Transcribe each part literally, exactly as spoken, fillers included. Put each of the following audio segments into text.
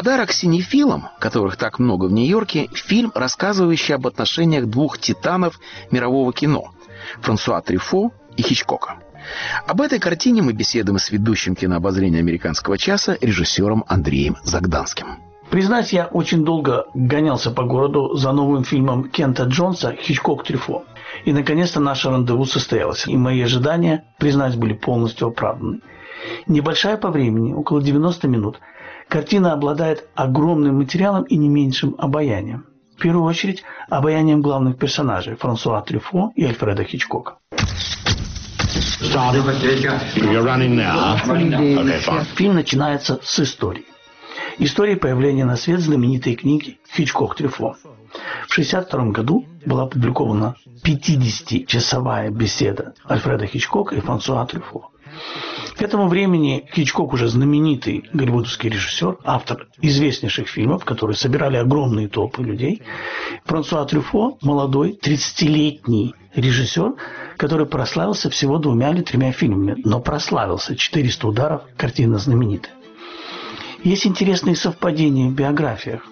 подарок синефилам, которых так много в Нью-Йорке, фильм, рассказывающий об отношениях двух титанов мирового кино – Франсуа Трюфо и Хичкока. Об этой картине мы беседуем с ведущим кинообозрения «Американского часа» режиссером Андреем Загданским. Признаюсь, я очень долго гонялся по городу за новым фильмом Кента Джонса «Хичкок Трюфо». И, наконец-то, наше рандеву состоялось. И мои ожидания, признаюсь, были полностью оправданы. Небольшая по времени, около девяноста минут, картина обладает огромным материалом и не меньшим обаянием. В первую очередь, обаянием главных персонажей Франсуа Трюфо и Альфреда Хичкока. Фильм начинается с истории. История появления на свет знаменитой книги «Хичкок Трюфо». В шестьдесят втором году была опубликована пятидесятичасовая беседа Альфреда Хичкока и Франсуа Трюфо. К этому времени Хичкок уже знаменитый голливудский режиссер, автор известнейших фильмов, которые собирали огромные толпы людей. Франсуа Трюфо – молодой, тридцатилетний режиссер, который прославился всего двумя или тремя фильмами, но прославился. «четыреста ударов» – картина знаменитая. Есть интересные совпадения в биографиях.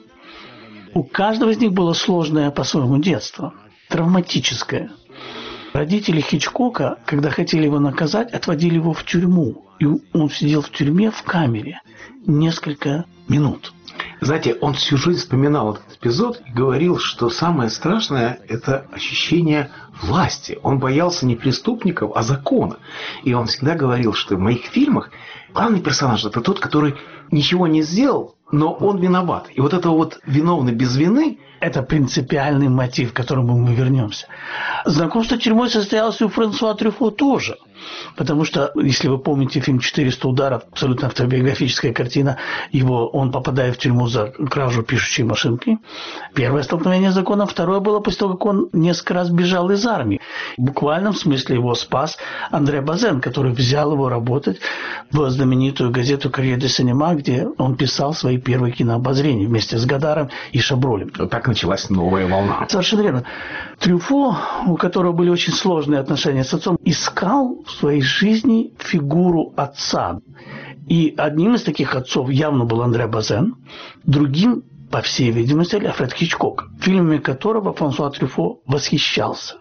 У каждого из них было сложное по-своему детство, травматическое. Родители Хичкока, когда хотели его наказать, отводили его в тюрьму. И он сидел в тюрьме в камере несколько минут. Знаете, он всю жизнь вспоминал этот эпизод и говорил, что самое страшное – это ощущение власти. Он боялся не преступников, а закона. И он всегда говорил, что в моих фильмах главный персонаж – это тот, который ничего не сделал, но он виноват. И вот это вот виновный без вины – это принципиальный мотив, к которому мы вернемся. Знакомство с тюрьмой состоялось и у Франсуа Трюфо тоже. Потому что, если вы помните фильм «четыреста ударов», абсолютно автобиографическая картина, его, он попадает в тюрьму за кражу пишущей машинки. Первое столкновение с законом, второе было после того, как он несколько раз бежал из армии. В буквальном смысле его спас Андре Базен, который взял его работать в знаменитую газету «Карьер де Синема», где он писал свои первые кинообозрения вместе с Гадаром и Шабролем. Так началась новая волна. Совершенно верно. Трюфо, у которого были очень сложные отношения с отцом, искал в своей жизни фигуру отца. И одним из таких отцов явно был Андре Базен, другим, по всей видимости, Альфред Хичкок, фильмами которого Франсуа Трюфо восхищался.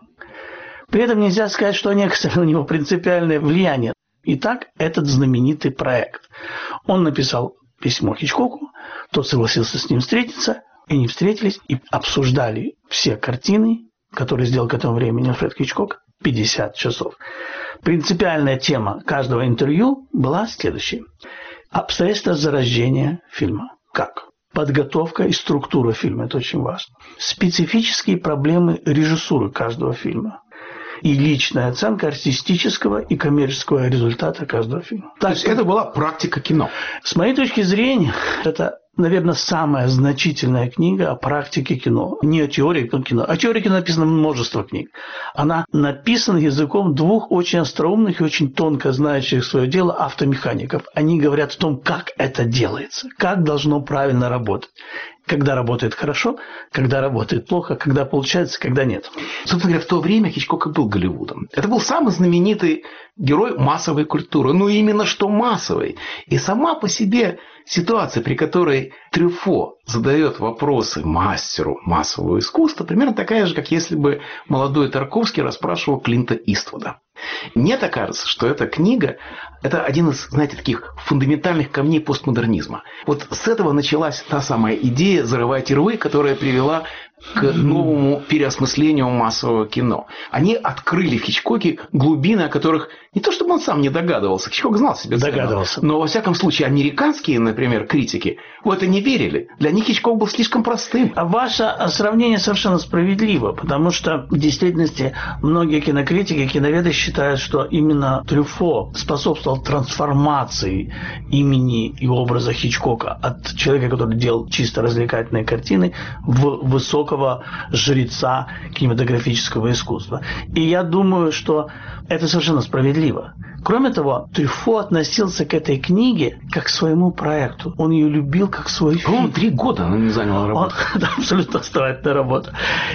При этом нельзя сказать, что они оказали на него принципиальное влияние. Итак, этот знаменитый проект. Он написал письмо Хичкоку, тот согласился с ним встретиться, и они встретились и обсуждали все картины, которые сделал к этому времени Альфред Хичкок, пятьдесят часов. Принципиальная тема каждого интервью была следующей. Обстоятельства зарождения фильма. Как? Подготовка и структура фильма. Это очень важно. Специфические проблемы режиссуры каждого фильма. И личная оценка артистического и коммерческого результата каждого фильма. То есть это была практика кино. С моей точки зрения, это, наверное, самая значительная книга о практике кино. Не о теории кино. О теории кино написано множество книг. Она написана языком двух очень остроумных и очень тонко знающих свое дело автомехаников. Они говорят о том, как это делается, как должно правильно работать. Когда работает хорошо, когда работает плохо, когда получается, когда нет. Собственно говоря, в то время Хичкок и был Голливудом. Это был самый знаменитый герой массовой культуры. Ну, именно что массовой. И сама по себе ситуация, при которой Трюфо задает вопросы мастеру массового искусства, примерно такая же, как если бы молодой Тарковский расспрашивал Клинта Иствуда. Мне так кажется, что эта книга – это один из, знаете, таких фундаментальных камней постмодернизма. Вот с этого началась та самая идея «зарывайте рвы», которая привела к новому переосмыслению массового кино. Они открыли в Хичкоке глубины, о которых не то чтобы он сам не догадывался, Хичкок знал себе цену, догадывался. Но во всяком случае американские, например, критики в это не верили. Для них Хичкок был слишком простым. А ваше сравнение совершенно справедливо, потому что в действительности многие кинокритики, киноведы считают, что именно Трюфо способствовал трансформации имени и образа Хичкока от человека, который делал чисто развлекательные картины, в высокого жреца кинематографического искусства. И я думаю, что это совершенно справедливо. Кроме того, Трюфо относился к этой книге как к своему проекту. Он ее любил как свой фильм. По-моему, три года она не заняла работу. Он, да, абсолютно основательная работа.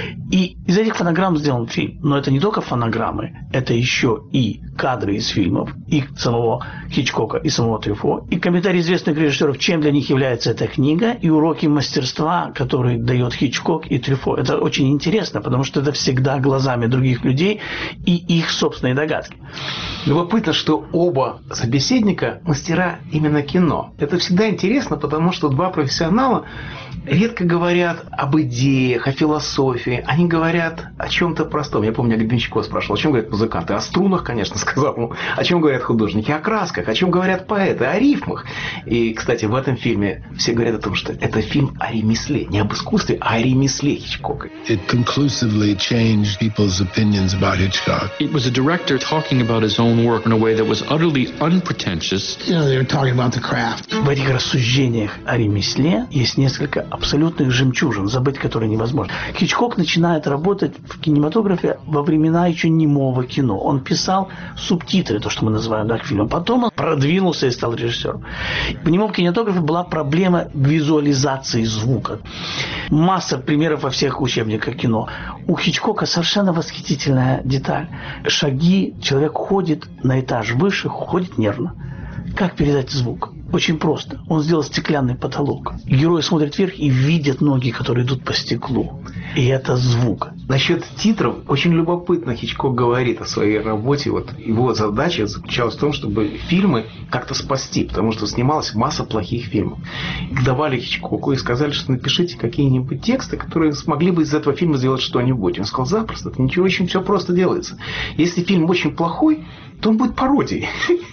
И из этих фонограмм сделан фильм. Но это не только фонограммы, это еще и кадры из фильмов, и самого Хичкока, и самого Трюфо, и комментарии известных режиссеров, чем для них является эта книга, и уроки мастерства, которые дает Хичкок и Трюфо. Это очень интересно, потому что это всегда глазами других людей и их собственные догадки. Любопытно, что оба собеседника мастера именно кино. Это всегда интересно, потому что два профессионала редко говорят об идеях, о философии. Они говорят о чем-то простом. Я помню, я Гребенщикова спрашивал, о чем говорят музыканты? О струнах, конечно, сказал ему. О чем говорят художники? О красках. О чем говорят поэты? О рифмах. И, кстати, в этом фильме все говорят о том, что это фильм о ремесле. Не об искусстве, а о ремесле Хичкока. It conclusively changed people's opinions about Hitchcock. It was a director talking about his own work in a way that was utterly unpretentious. You know, they were talking about the craft. В этих рассуждениях о ремесле есть несколько абсолютных жемчужин, забыть которые невозможно. Хичкок начинает работать в кинематографе во времена еще немого кино. Он писал субтитры, то, что мы называем да, фильмом. Потом он продвинулся и стал режиссером. В немом кинематографе была проблема визуализации звука. Масса примеров во всех учебниках кино. У Хичкока совершенно восхитительная деталь. Шаги, человек ходит на этаж выше, ходит нервно. Как передать звук? Очень просто. Он сделал стеклянный потолок. Герой смотрит вверх и видит ноги, которые идут по стеклу. И это звук. Насчет титров очень любопытно Хичкок говорит о своей работе. Вот его задача заключалась в том, чтобы фильмы как-то спасти, потому что снималась масса плохих фильмов. Их давали Хичкоку и сказали, что напишите какие-нибудь тексты, которые смогли бы из этого фильма сделать что-нибудь. Он сказал, запросто, это ничего, очень все просто делается. Если фильм очень плохой, то он будет пародией.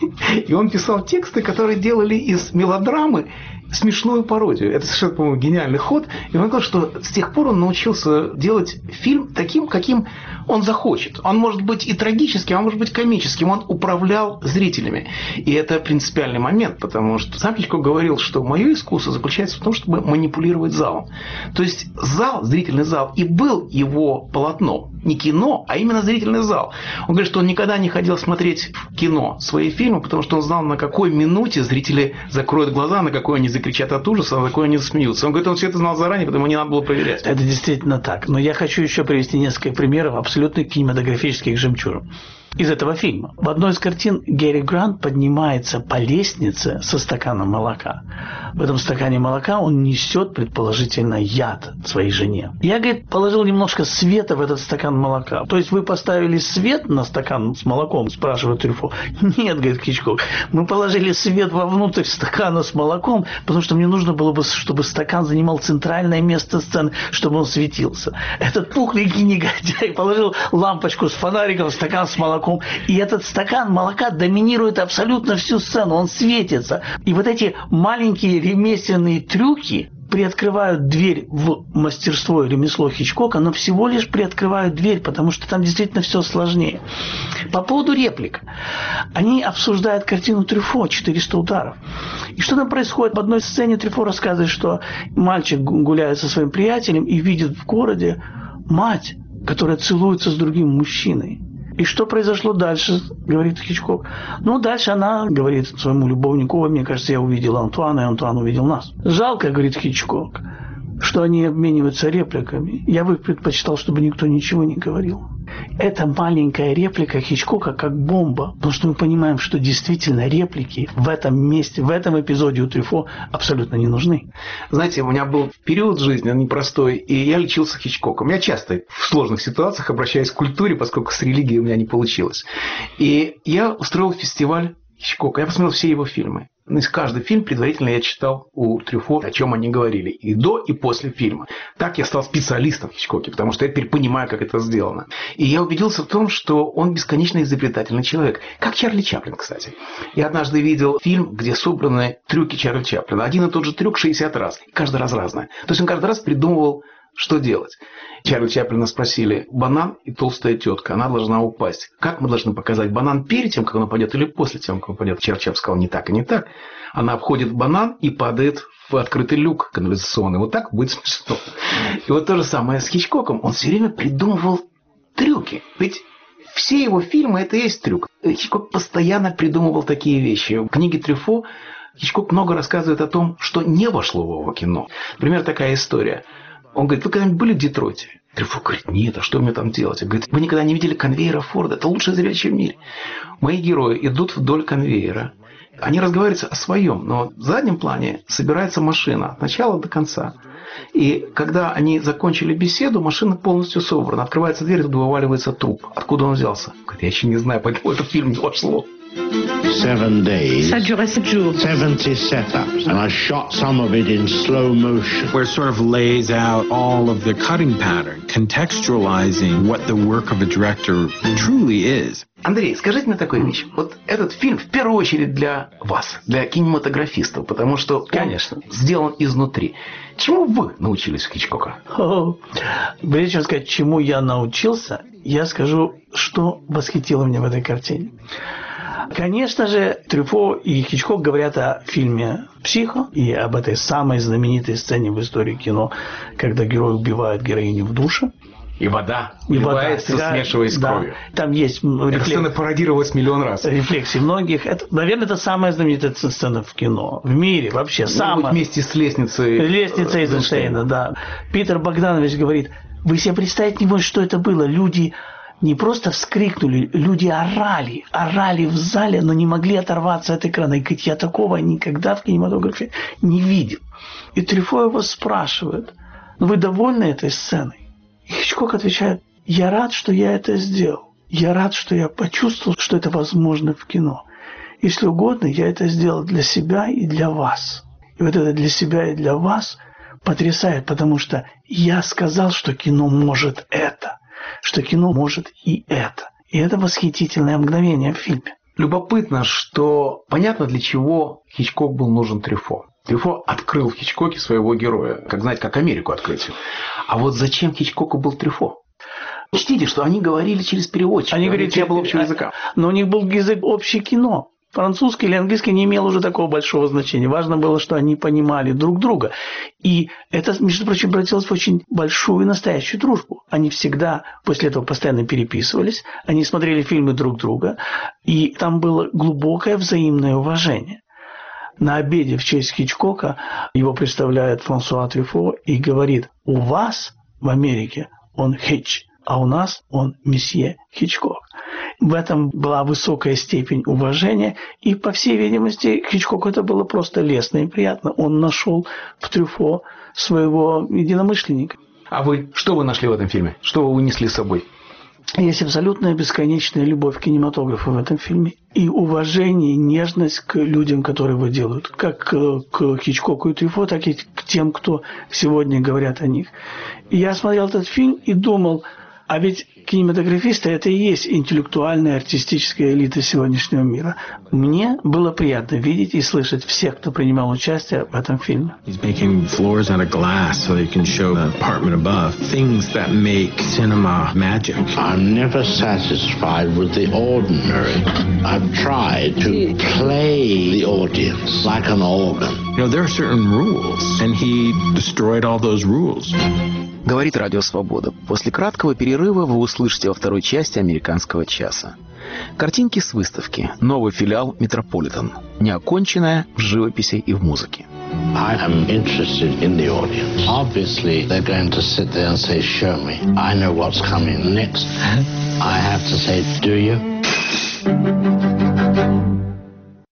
И он писал тексты, которые делали из мелодрамы смешную пародию. Это совершенно, по-моему, гениальный ход. И он сказал, что с тех пор он научился делать фильм таким, каким он захочет. Он может быть и трагическим, а может быть комическим. Он управлял зрителями. И это принципиальный момент, потому что сам Хичкок говорил, что мое искусство заключается в том, чтобы манипулировать залом. То есть зал, зрительный зал, и был его полотном. Не кино, а именно зрительный зал. Он говорит, что он никогда не ходил смотреть в кино свои фильмы, потому что он знал, на какой минуте зрители закроют глаза, на какой они закричат от ужаса, а на какой они засмеются. Он говорит, он все это знал заранее, потому не надо было проверять. Это действительно так. Но я хочу еще привести несколько примеров абсолютно кинематографических жемчужин из этого фильма. В одной из картин Гэри Грант поднимается по лестнице со стаканом молока. В этом стакане молока он несет, предположительно, яд своей жене. Я, говорит, положил немножко света в этот стакан молока. То есть вы поставили свет на стакан с молоком, спрашивает Трюфо. Нет, говорит Хичкок, мы положили свет вовнутрь стакана с молоком, потому что мне нужно было бы, чтобы стакан занимал центральное место сцены, чтобы он светился. Этот пухленький негодяй положил лампочку с фонариком в стакан с молоком. И этот стакан молока доминирует абсолютно всю сцену, он светится. И вот эти маленькие ремесленные трюки приоткрывают дверь в мастерство и ремесло Хичкока, но всего лишь приоткрывают дверь, потому что там действительно все сложнее. По поводу реплик. Они обсуждают картину Трюфо «четыреста ударов». И что там происходит? В одной сцене Трюфо рассказывает, что мальчик гуляет со своим приятелем и видит в городе мать, которая целуется с другим мужчиной. И что произошло дальше, говорит Хичкок. Ну, дальше она говорит своему любовнику, ой, мне кажется, я увидел Антуана, и Антуан увидел нас. Жалко, говорит Хичкок, что они обмениваются репликами. Я бы предпочитал, чтобы никто ничего не говорил. Эта маленькая реплика Хичкока как бомба, потому что мы понимаем, что действительно реплики в этом месте, в этом эпизоде у Трюфо абсолютно не нужны. Знаете, у меня был период жизни непростой, и я лечился Хичкоком. Я часто в сложных ситуациях обращаюсь к культуре, поскольку с религией у меня не получилось. И я устроил фестиваль Хичкока. Я посмотрел все его фильмы. Из каждый фильм предварительно я читал у Трюфо, о чем они говорили. И до, и после фильма. Так я стал специалистом в Хичкоке, потому что я теперь понимаю, как это сделано. И я убедился в том, что он бесконечно изобретательный человек. Как Чарли Чаплин, кстати. Я однажды видел фильм, где собраны трюки Чарли Чаплина. Один и тот же трюк шестьдесят раз. И каждый раз разное. То есть он каждый раз придумывал, что делать. Чарли Чаплина спросили: банан и толстая тетка, она должна упасть. Как мы должны показать банан перед тем, как он упадет, или после того, как он упадет? Чарли Чаплин сказал: не так и не так. Она обходит банан и падает в открытый люк канализационный. Вот так будет смешно. И вот то же самое с Хичкоком. Он все время придумывал трюки. Ведь все его фильмы – это и есть трюк. Хичкок постоянно придумывал такие вещи. В книге Трюфо Хичкок много рассказывает о том, что не вошло в его кино. Например, такая история. Он говорит: вы когда-нибудь были в Детройте? Трюфо говорит: нет, а что мне там делать? Он говорит: вы никогда не видели конвейера Форда? Это лучшее зрелище в мире. Мои герои идут вдоль конвейера. Они разговаривают о своем, но в заднем плане собирается машина от начала до конца. И когда они закончили беседу, машина полностью собрана. Открывается дверь, тут вываливается труп. Откуда он взялся? Говорит: я еще не знаю, поэтому этот фильм не вошло. Seven days, Ça durait sept jours. seventy setups, and I shot some of it in slow motion. Where it sort of lays out all of the cutting pattern, contextualizing what the work of a director truly is. Андрей, скажите мне такую вещь. Вот этот фильм в первую очередь для вас, для кинематографистов, потому что он Конечно. сделан изнутри. Чему вы научились у Хичкока? Прежде чем сказать, чему я научился, я скажу, что восхитило меня в этой картине. Конечно же, Трюфо и Хичкок говорят о фильме «Психо» и об этой самой знаменитой сцене в истории кино, когда герой убивает героиню в душе. И вода И вливается, вода, смешиваясь да, с кровью. Там есть Эта рефлекс, сцена пародировалась миллион раз. рефлексии многих. Это, наверное, это самая знаменитая сцена в кино. В мире вообще. Может Самая. быть, вместе с лестницей. Лестница Эйзенштейна, да. Питер Богданович говорит: вы себе представить не можете, что это было. Люди не просто вскрикнули, люди орали. Орали в зале, но не могли оторваться от экрана. И говорит: я такого никогда в кинематографе не видел. И Трюфо его спрашивает: ну вы довольны этой сценой? И Хичкок отвечает: я рад, что я это сделал. Я рад, что я почувствовал, что это возможно в кино. Если угодно, я это сделал для себя и для вас. И вот это для себя и для вас потрясает, потому что я сказал, что кино может это, что кино может и это. И это восхитительное мгновение в фильме. Любопытно, что понятно, для чего Хичкок был нужен Трюфо. Трюфо открыл в Хичкоке своего героя, как знаете, как Америку открыть. А вот зачем Хичкоку был Трюфо? Учтите, что они говорили через переводчика. Они говорили, не было общего языка. Но у них был язык общее кино. Французский или английский не имел уже такого большого значения. Важно было, что они понимали друг друга. И это, между прочим, превратилось в очень большую и настоящую дружбу. Они всегда после этого постоянно переписывались, они смотрели фильмы друг друга, и там было глубокое взаимное уважение. На обеде в честь Хичкока его представляет Франсуа Трюфо и говорит: у вас в Америке он Хич, а у нас он месье Хичкок. В этом была высокая степень уважения, и, по всей видимости, Хичкоку это было просто лестно и приятно. Он нашел в Трюфо своего единомышленника. А вы, что вы нашли в этом фильме? Что вы унесли с собой? Есть абсолютная бесконечная любовь к кинематографу в этом фильме. И уважение, и нежность к людям, которые его делают. Как к Хичкоку и Трюфо, так и к тем, кто сегодня говорят о них. И я смотрел этот фильм и думал: а ведь кинематографисты – это и есть интеллектуальная, артистическая элита сегодняшнего мира. Мне было приятно видеть и слышать всех, кто принимал участие в этом фильме. He's making floors out of glass so they can show the apartment above. Things that make cinema magic. I'm never satisfied with the ordinary. I've tried to play the audience like an organ. You know, there are certain rules, and he destroyed all those rules. Говорит Радио Свобода. После краткого перерыва вы услышите во второй части «Американского часа». Картинки с выставки. Новый филиал «Метрополитен». Неоконченная в живописи и в музыке. I am interested in the audience. Obviously, they're going to sit there and say, show me. I know what's coming next. I have to say, do you?